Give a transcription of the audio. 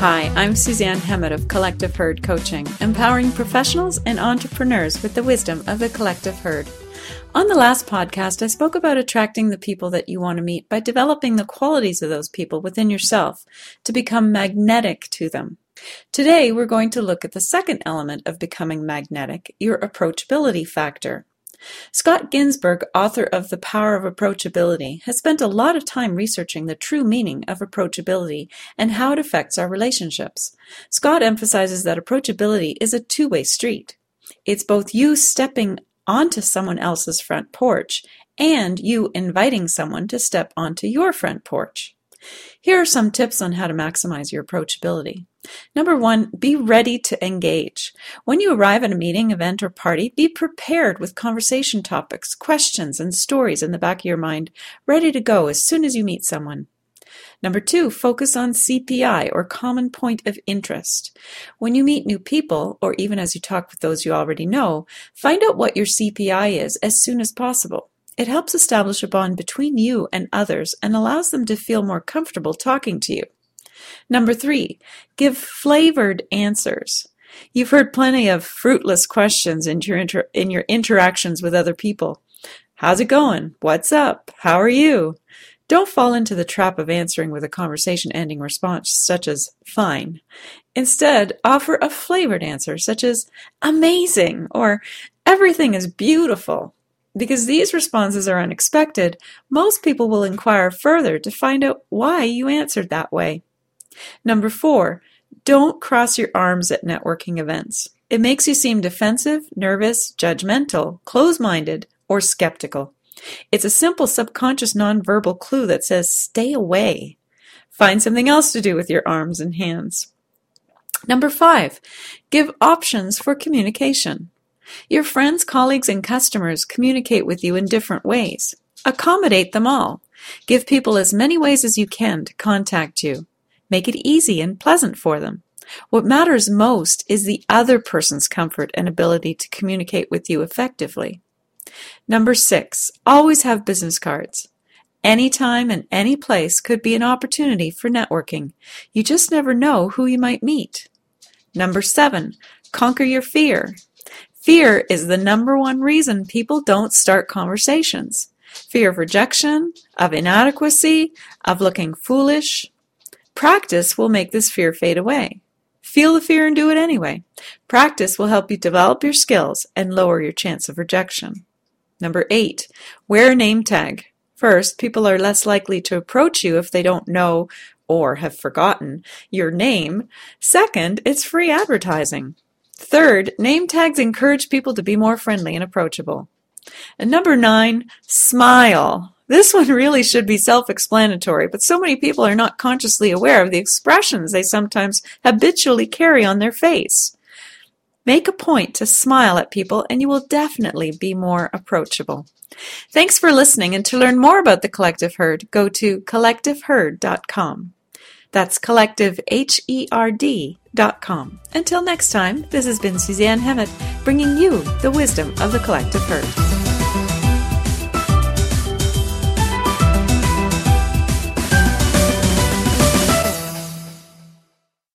Hi, I'm Suzanne Hemmett of Collective Herd Coaching, empowering professionals and entrepreneurs with the wisdom of the collective herd. On the last podcast, I spoke about attracting the people that you want to meet by developing the qualities of those people within yourself to become magnetic to them. Today, we're going to look at the second element of becoming magnetic, your approachability factor. Scott Ginsberg, author of The Power of Approachability, has spent a lot of time researching the true meaning of approachability and how it affects our relationships. Scott emphasizes that approachability is a two-way street. It's both you stepping onto someone else's front porch and you inviting someone to step onto your front porch. Here are some tips on how to maximize your approachability. Number 1, be ready to engage. When you arrive at a meeting, event, or party, be prepared with conversation topics, questions, and stories in the back of your mind, ready to go as soon as you meet someone. Number 2, focus on CPI, or common point of interest. When you meet new people, or even as you talk with those you already know, find out what your CPI is as soon as possible. It helps establish a bond between you and others and allows them to feel more comfortable talking to you. Number 3, give flavored answers. You've heard plenty of fruitless questions in your interactions with other people. How's it going? What's up? How are you? Don't fall into the trap of answering with a conversation-ending response such as fine. Instead, offer a flavored answer such as amazing or everything is beautiful. Because these responses are unexpected, most people will inquire further to find out why you answered that way. Number 4, don't cross your arms at networking events. It makes you seem defensive, nervous, judgmental, closed-minded, or skeptical. It's a simple subconscious nonverbal clue that says stay away. Find something else to do with your arms and hands. Number 5, give options for communication. Your friends, colleagues, and customers communicate with you in different ways. Accommodate them all. Give people as many ways as you can to contact you. Make it easy and pleasant for them. What matters most is the other person's comfort and ability to communicate with you effectively. Number 6, always have business cards. Any time and any place could be an opportunity for networking. You just never know who you might meet. Number 7, conquer your fear. Fear is the number one reason people don't start conversations. Fear of rejection, of inadequacy, of looking foolish. Practice will make this fear fade away. Feel the fear and do it anyway. Practice will help you develop your skills and lower your chance of rejection. Number 8, wear a name tag. First, people are less likely to approach you if they don't know or have forgotten your name. Second, it's free advertising. Third, name tags encourage people to be more friendly and approachable. And number 9, smile. This one really should be self-explanatory, but so many people are not consciously aware of the expressions they sometimes habitually carry on their face. Make a point to smile at people and you will definitely be more approachable. Thanks for listening, and to learn more about the Collective Herd, go to collectiveherd.com. That's collectiveherd.com. Until next time, this has been Suzanne Hemmett, bringing you the wisdom of the Collective Herd.